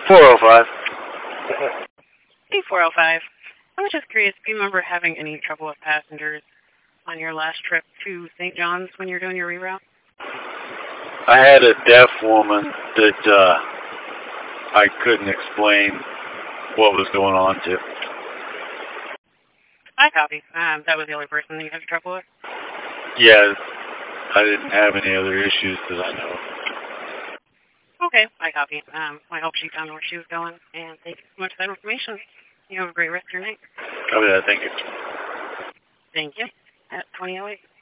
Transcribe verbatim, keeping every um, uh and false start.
four oh five. Hey, four oh five. I was just curious, do you remember having any trouble with passengers on your last trip to Saint John's when you were doing your reroute? I had a deaf woman that uh, I couldn't explain what was going on to. I copy. Um, that was the only person that you had trouble with? Yeah, I didn't have any other issues that I know of. Okay, I copy. Um, I hope she found where she was going, and thank you so much for that information. You have a great rest of your night. Oh, yeah, thank you. Thank you. At twenty oh eight.